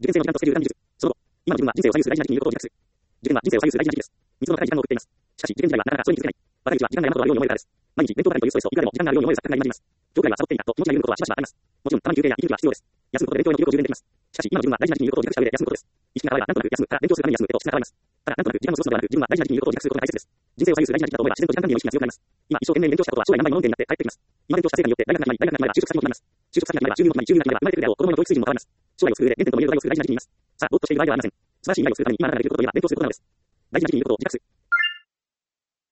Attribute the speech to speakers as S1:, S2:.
S1: 受験生の時間とスケジュール管理術。その後、今の自分は人生を左右する大事な時期にいることを自覚する。受験は人生を左右する大事な時期です。密度の高い時間を送っています。しかし、受験時代はなかなかそれに気づけない。私たちは時間が山ほどあるように思えるからです。毎日、勉強ばかりというストレスをいくらでも時間があるように思える錯覚が今になります。今日くらいはサボっていいんだと気持ちが緩むことはしばしばあります。もちろん、たまに休憩や息抜きは必要です。休むことで勉強への気力を充電できます。しかし、今の自分は大事な時期にいることを自覚した上で休むことです。意識が変われば、なんとなく休むから勉強するために休むへと質が変わります。ただ、なんとなく時間を過ごすのではなく、自分は大事な時期にいることを自覚することが大切です。人生を左右する大事な時期だと思えば、自然と時間管理への意識が強くなります。今、一生懸命勉強したことは将来何倍もの論点になって返ってきます。今勉強した成果によって大学が決まり、大学が決まれば就職先も決まります。就職先が決まれば収入も決まり、収入が決まれば生まれてくるであろう子供の教育水準も変わります。将来を救う上で原点とも言えるトライをする大事な時期にいます。さあ、ぼーっとしている場合ではありません。素晴らしい未来を作るために今の段階でできることといえば勉強することなのです。大事な時期にいることを自覚する。